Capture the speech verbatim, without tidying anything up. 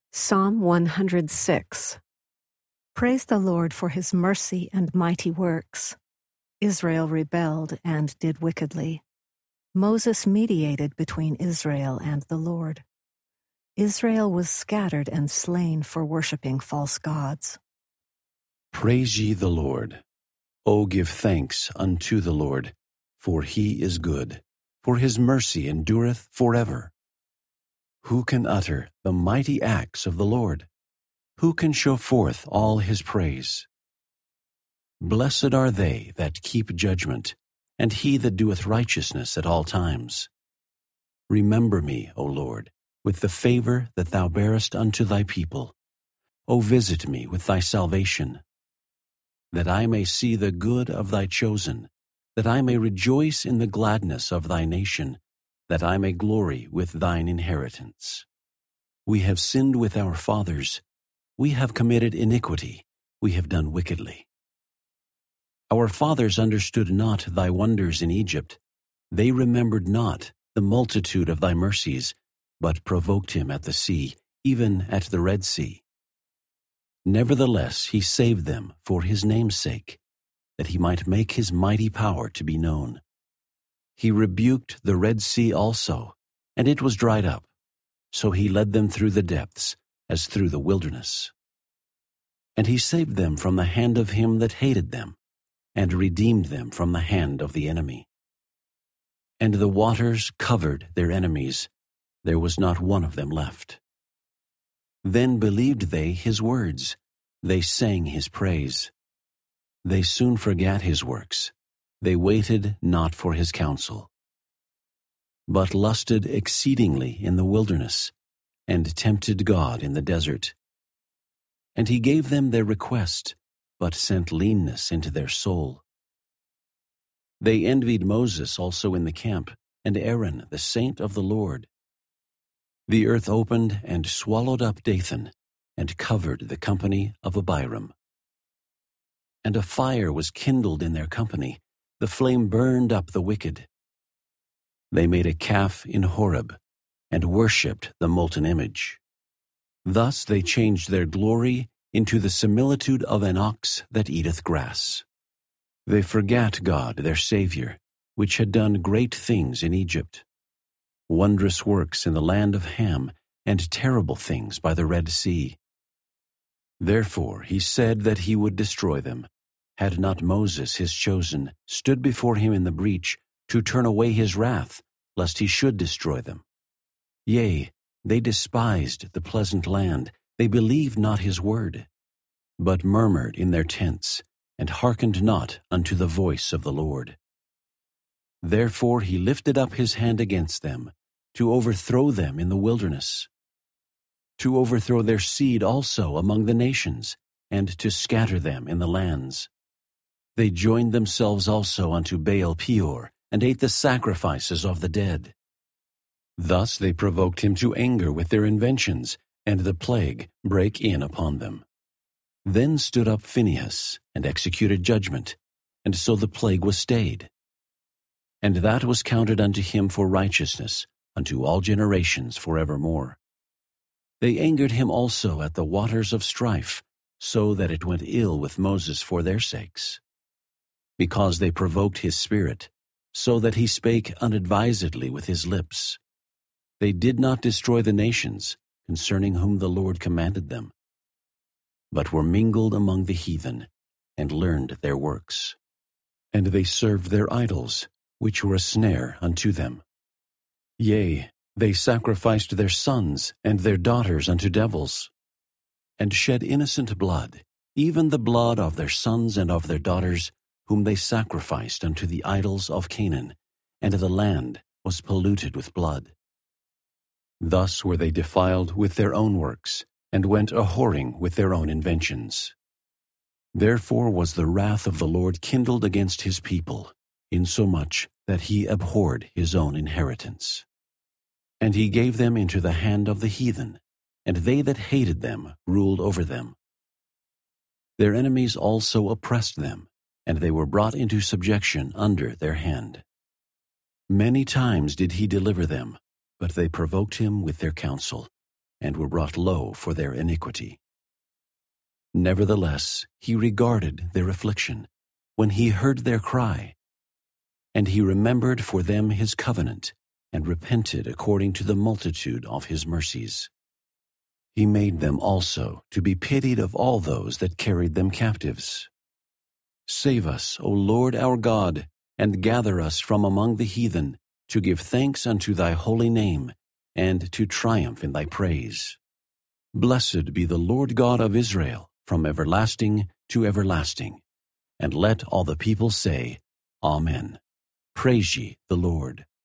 Psalm one hundred six. Praise the Lord for his mercy and mighty works. Israel rebelled and did wickedly. Moses mediated between Israel and the Lord. Israel was scattered and slain for worshipping false gods. Praise ye the Lord. O give thanks unto the Lord, for he is good, for his mercy endureth forever. Who can utter the mighty acts of the Lord? Who can show forth all his praise? Blessed are they that keep judgment, and he that doeth righteousness at all times. Remember me, O Lord, with the favor that thou bearest unto thy people. O visit me with thy salvation, that I may see the good of thy chosen, that I may rejoice in the gladness of thy nation, that I may glory with thine inheritance. We have sinned with our fathers. We have committed iniquity. We have done wickedly. Our fathers understood not thy wonders in Egypt. They remembered not the multitude of thy mercies, but provoked him at the sea, even at the Red Sea. Nevertheless he saved them for his name's sake, that he might make his mighty power to be known. He rebuked the Red Sea also, and it was dried up. So he led them through the depths, as through the wilderness. And he saved them from the hand of him that hated them, and redeemed them from the hand of the enemy. And the waters covered their enemies. There was not one of them left. Then believed they his words. They sang his praise. They soon forgat his works. They waited not for his counsel, but lusted exceedingly in the wilderness, and tempted God in the desert. And he gave them their request, but sent leanness into their soul. They envied Moses also in the camp, and Aaron, the saint of the Lord. The earth opened and swallowed up Dathan, and covered the company of Abiram. And a fire was kindled in their company. The flame burned up the wicked. They made a calf in Horeb, and worshipped the molten image. Thus they changed their glory into the similitude of an ox that eateth grass. They forgat God their Savior, which had done great things in Egypt, wondrous works in the land of Ham, and terrible things by the Red Sea. Therefore he said that he would destroy them, had not Moses his chosen stood before him in the breach to turn away his wrath, lest he should destroy them. Yea, they despised the pleasant land, they believed not his word, but murmured in their tents, and hearkened not unto the voice of the Lord. Therefore he lifted up his hand against them, to overthrow them in the wilderness, to overthrow their seed also among the nations, and to scatter them in the lands. They joined themselves also unto Baal Peor, and ate the sacrifices of the dead. Thus they provoked him to anger with their inventions, and the plague brake in upon them. Then stood up Phinehas, and executed judgment, and so the plague was stayed. And that was counted unto him for righteousness, unto all generations forevermore. They angered him also at the waters of strife, so that it went ill with Moses for their sakes. Because they provoked his spirit, so that he spake unadvisedly with his lips. They did not destroy the nations, concerning whom the Lord commanded them, but were mingled among the heathen, and learned their works. And they served their idols, which were a snare unto them. Yea, they sacrificed their sons and their daughters unto devils, and shed innocent blood, even the blood of their sons and of their daughters, whom they sacrificed unto the idols of Canaan, and the land was polluted with blood. Thus were they defiled with their own works, and went a-whoring with their own inventions. Therefore was the wrath of the Lord kindled against his people, insomuch that he abhorred his own inheritance. And he gave them into the hand of the heathen, and they that hated them ruled over them. Their enemies also oppressed them, and they were brought into subjection under their hand. Many times did he deliver them, but they provoked him with their counsel, and were brought low for their iniquity. Nevertheless, he regarded their affliction, when he heard their cry. And he remembered for them his covenant, and repented according to the multitude of his mercies. He made them also to be pitied of all those that carried them captives. Save us, O Lord our God, and gather us from among the heathen, to give thanks unto thy holy name, and to triumph in thy praise. Blessed be the Lord God of Israel, from everlasting to everlasting. And let all the people say, Amen. Praise ye the Lord.